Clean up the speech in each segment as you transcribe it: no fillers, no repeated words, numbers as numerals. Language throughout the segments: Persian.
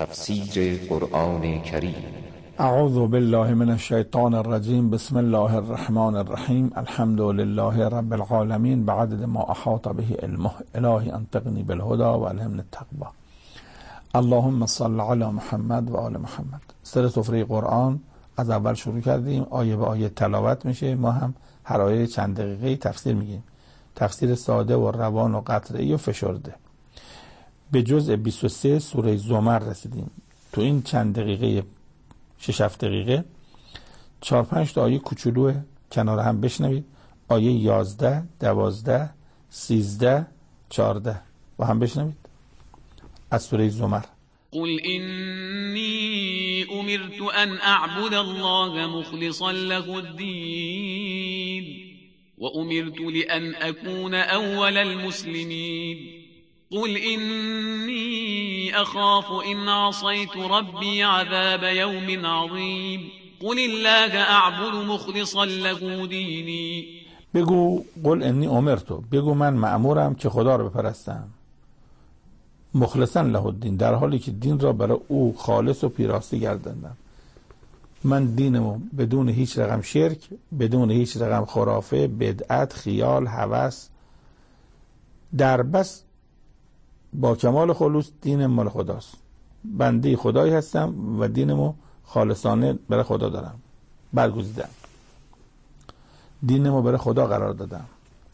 تفسیر قرآن کریم. اعوذ بالله من الشیطان الرجیم. بسم الله الرحمن الرحیم. الحمد لله رب العالمین بعدد ما احاط به علمه. الهی انطقنی بالهدى و الهمنی التقوی. اللهم صل علی محمد و آل محمد. سر سفره قرآن از اول شروع کردیم، آیه به آیه تلاوت میشه. ما هم هر آیه چند دقیقه تفسیر میگیم، تفسیر ساده و روان و قطعی و فشرده. به جزء 23 سوره زمر رسیدیم. تو این چند دقیقه 6-7 دقیقه 4-5 تا آیه کوچولو کنار هم بشنوید. آیه 11 12 13 14 و هم بشنوید از سوره زمر. قل إني أمرت أن أعبد الله مخلصا له الدين وأمرت لأن أكون أول المسلمين قل إني أخاف إن عصيت ربي عذاب يوم عظيم قل الله أعبد مخلصا له ديني. بگو قل انی امرتو، بگو من مأمورم که خدا رو بپرستم مخلصا له الدین، در حالی که دین را برای او خالص و پیراسته گرداندم. من دینمو بدون هیچ رقم شرک، بدون هیچ رقم خرافه، بدعت، خیال، هوس، در بس با کمال خلوص دین مال خداست. بنده خدایی هستم و دینمو خالصانه برای خدا دارم برگزیدم، دینمو برای خدا قرار دادم.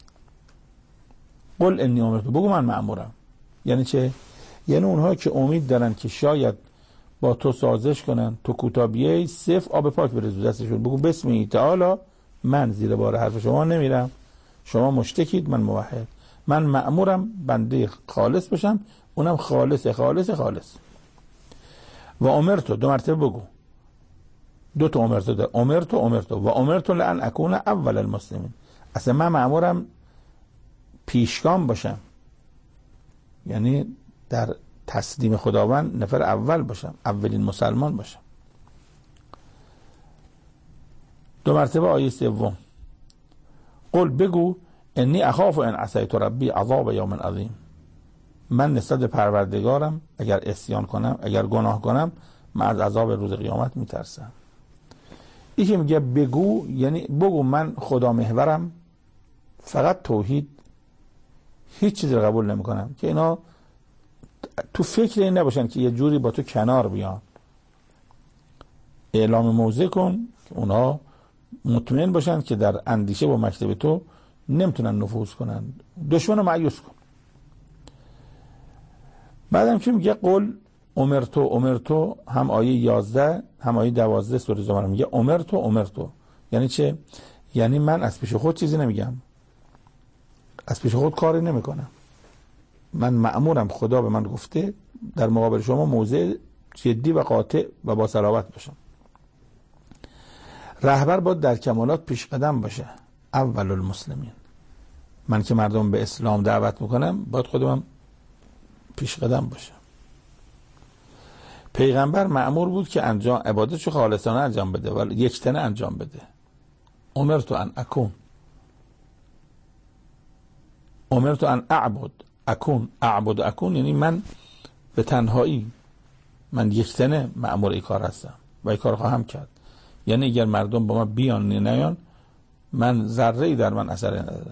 قل انی امرتو، بگو من مأمورم. یعنی چه؟ یعنی اونها که امید دارن که شاید با تو سازش کنن، تو کوتاه بیای، صفر آب پاک بریز دستشون. بگو بسم الله تعالی، من زیر بار حرف شما نمیرم، شما مشتکید، من موحد، من مأمورم بنده خالص بشم، اونم خالص خالص خالص. و امرتو، دو مرتبه بگو، دو تا امرتو دار، امرتو و امرتو لأن اکون اول المسلمین. اصلا من مأمورم پیشگام باشم، یعنی در تسلیم خداوند نفر اول باشم، اولین مسلمان باشم. دو مرتبه آیه سوم. قل، بگو انی اخاف ان عصیت ربی عذاب یوم عظیم، من نسبت پروردگارم اگر عصیان کنم، اگر گناه کنم، من از عذاب روز قیامت میترسم. این که میگه بگو، یعنی بگو من خدا محورم، فقط توحید، هیچ چیزی رو قبول نمی کنم. که اینا تو فکر این نباشن که یه جوری با تو کنار بیان. اعلام موضع کن که اونا مطمئن باشن که در اندیشه با مکتب تو نمیتونن نفوذ کنن. دشمن رو مایوس کن. بعدم که میگه قل امرتو، هم آیه 11 هم آیه 12 سوره زمر میگه امرتو. یعنی چه؟ یعنی من از پیش خود چیزی نمیگم، از پیش خود کاری نمیکنم. من مأمورم، خدا به من گفته در مقابل شما موضع جدی و قاطع و با صلابت باشم. رهبر باید در کمالات پیش قدم باشه، اول المسلمین. من که مردم به اسلام دعوت میکنم باید خودم پیش قدم باشم. پیغمبر مأمور بود که انجام عبادتشو خالصانه انجام بده و یکتنه انجام بده. امرتو ان اعبد اکون، یعنی من به تنهایی، من یکتنه مأمور این کار هستم و این کار خواهم کرد. یعنی اگر مردم با ما بیان نیان، من ذره‌ای در من اثر نداره.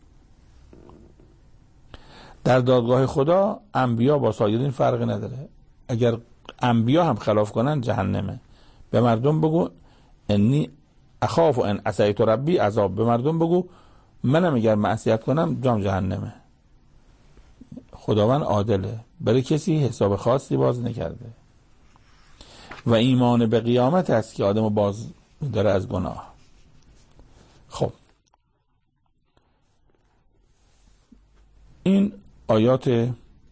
در دادگاه خدا انبیا با سایرین فرقی نداره. اگر انبیا هم خلاف کنن جهنمه. به مردم بگو انی اخاف ان عصیت ربی عذاب، به مردم بگو منم اگر معصیت کنم جام جهنمه. خداوند عادله، برای کسی حساب خاصی باز نکرده. و ایمان به قیامت است که آدمو باز داره از گناه. خب این آیات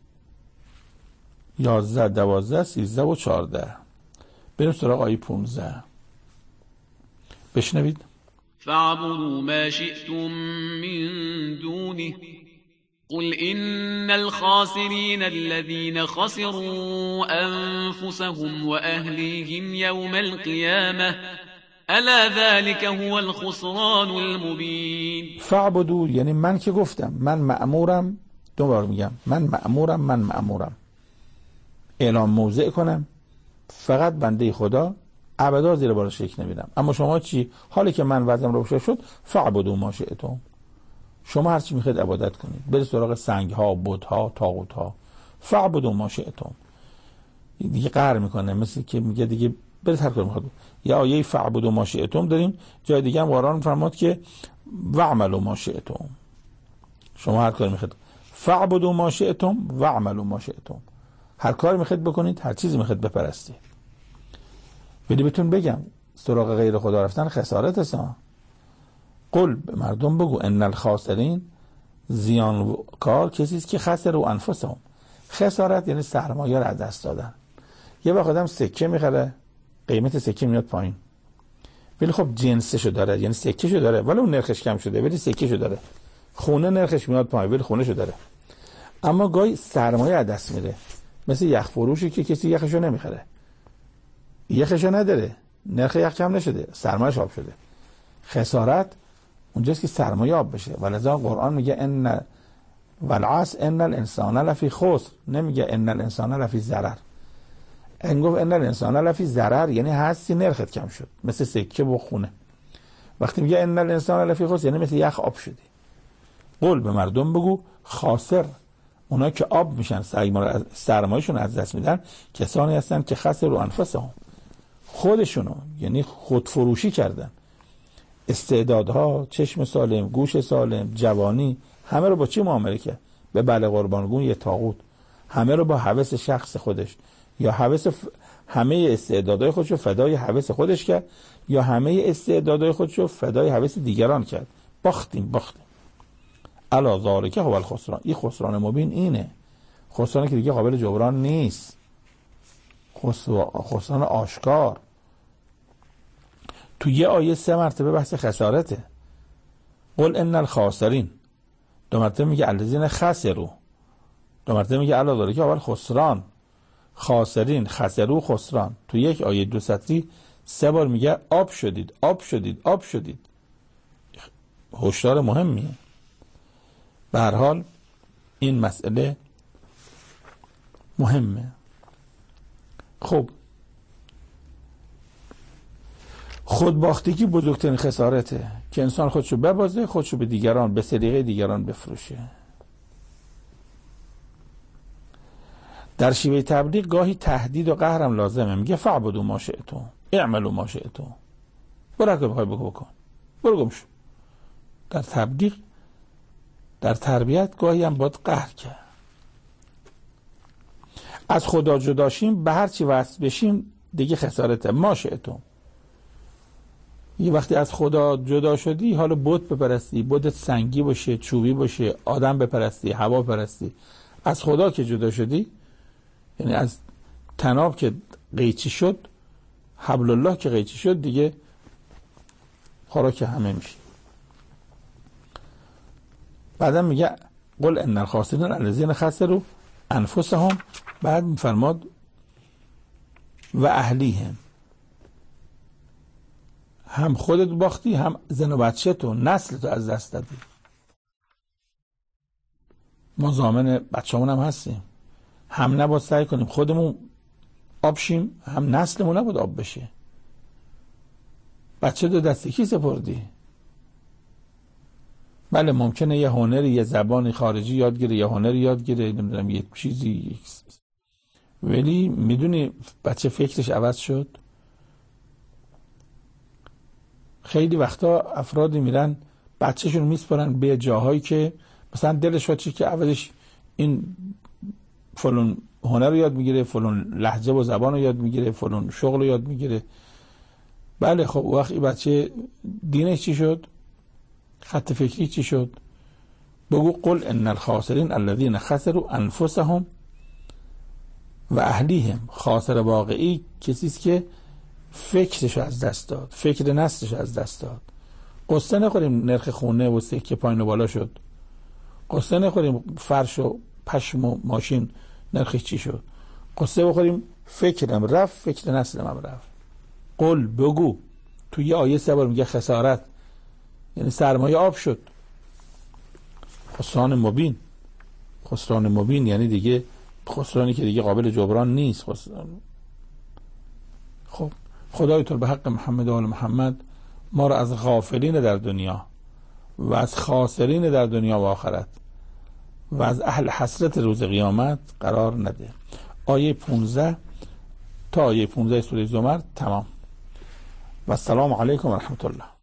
11 12 13 و 14. بریم سراغ آیه 15. بشنوید. فاعبدوا ما شئتم من دونه قل إن الخاسرين الذين خسروا أنفسهم وأهليهم يوم القيامة ألا ذلك هو الخسران المبين. فاعبدوا یعنی من که گفتم من مأمورم، دوباره میگم من مأمورم. اعلام موضع کنم فقط بنده خدا ابدا زیر بار شرک نمیرم. اما شما چی؟ حالی که من وضعم روشن شد فعبدوا ما شئتم، شما هر چی میخواید عبادت کنید، برید سراغ سنگ ها، بت ها، طاغوت ها، فعبدوا ما شئتم. دیگه قهر میکنه، مثل که میگه دیگه برید هر کاری میخواد. یا آیه فعبدوا ما شئتم داریم، جای دیگه هم قرآن فرمود که واعملوا ما شئتم، شما هر کاری میخواید فعبدوا ما شئتم واعملوا ما شئتم، هر کاری میخواید بکنید، هر چیزی میخواید بپرستید. ولی بهتون بگم سراغ غیر خدا رفتن خسارت است. قل به مردم بگو ان الخاسرین، زیانکار کسی است که خسروا انفسهم. خسارت یعنی سرمایه را از دست دادن. یه وقت آدم سکه میخره، قیمت سکه میاد پایین، ولی خب جنسشو داره، یعنی سکهشو داره ولی اون نرخش کم شده ولی سکهشو داره. خونه نرخش میاد پایین ولی خونهشو داره. اما گاهی سرمایه از دست میره، مثل یخ فروشی که کسی یخشو نمیخره، یخشو نداره، نرخ یخ کم نشده، سرمایه‌اش آب شده. خسارت اونجاست که سرمایه آب بشه. ولذا قرآن میگه ان والعصر ان الانسان لفی خسر، نمیگه ان الانسان لفی ضرر. این گفت ان الانسان لفی ضرر یعنی هستی نرخت کم شد، مثل سکه و خونه. وقتی میگه ان الانسان لفی خسر یعنی مثل یخ آب شدی. قول به مردم بگو خاسر، اونا که آب میشن، سرمایه‌شون از دست میدن، کسانی هستن که خسروا انفسهم، خودشونو یعنی خودفروشی کردن. استعدادها، چشم سالم، گوش سالم، جوانی، همه رو با چی معامله کرد؟ به بله قربانگون یه طاغوت. همه رو با هوس شخص خودش، یا همه استعدادهای خودشو فدای هوس خودش کرد، یا همه استعدادهای خودشو فدای هوس دیگران کرد. باختیم. الا ذالک هو الخسران، این خسران مبین اینه، خسرانی که دیگه قابل جبران نیست، خسران آشکار. تو یه آیه 3 مرتبه بحث خسارته. قل ان الخاسرین، 2 مرتبه میگه الذین خسروا، 2 مرتبه میگه الا ذالک هو الخسران. خاسرین، خسروا، خسران. تو یک آیه 2 سطری 3 بار میگه آب شدید، آب شدید، آب شدید. هشدار مهمیه. به هر حال این مسئله مهمه. خب خودباختگی بزرگترین خسارته که انسان خودشو ببازه، خودشو به دیگران، به سلیقه دیگران بفروشه. در شیوه تبلیغ گاهی تهدید و قهرم لازمه. میگه فعبدوا ما شئتم اعملوا ما شئتم، برو که بخوای بکن، برو گم شو. در تبلیغ، در تربیت گاهی هم باید قهر کرد. از خدا جداشیم، به هر چی وصل بشیم دیگه خسارته. ما شئتم، یه وقتی از خدا جدا شدی، حالا بت بپرستی، بتت سنگی باشه، چوبی باشه، آدم بپرستی، هوا بپرستی، از خدا که جدا شدی، یعنی از طناب که قیچی شد، حبل الله که قیچی شد، دیگه خوراک همه میشه. بعدم میگه قل ان الخاسرین الذین خسروا انفسهم، بعد میفرماد و اهلیهم، هم خودت باختی، هم زن و بچه تو، نسل تو از دست دادی. ما ضامن بچه‌مون هم هستیم، هم نباید سعی کنیم خودمون آب شیم، هم نسلمون نباید آب بشه. بچه دو دست کی سپردی؟ بله ممکنه یه هنری، یه زبانی خارجی یاد گیره، یه هنری یاد گیره، نمیدونم یه چیزی، ولی میدونی بچه فکرش عوض شد. خیلی وقتا افرادی میرن بچه‌شون میسپارن به جاهایی که مثلا دلش واچه که عوضش این فلان هنر رو یاد میگیره، فلان لهجه و زبان رو یاد میگیره، فلان شغل رو یاد میگیره. بله خب وقتی بچه دینش چی شد؟ خط فکری چی شد؟ بگو قل ان الخاسرین الذین خسروا انفسهم و اهلیهم. خاسر واقعی کسی است که فکرش از دست داد، فکر نسلش از دست داد. قصه نخوریم نرخ خونه و سکه پایین و بالا شد، قصه نخوریم فرش و پشم و ماشین نرخش چی شد، قصه بخوریم فکرم رفت، فکر نسلم هم رفت. قل بگو. توی یه آیه 3 بار میگه خسارت یعنی سرمایه آب شد. خسران مبین، خسران مبین یعنی دیگه خسرانی که دیگه قابل جبران نیست. خب خدای تو به حق محمد و آل محمد ما را از غافلین در دنیا و از خاسرین در دنیا و آخرت و از اهل حسرت روز قیامت قرار نده. آیه 15 تا آیه 15 سوره زمر تمام. و السلام علیکم و رحمت الله.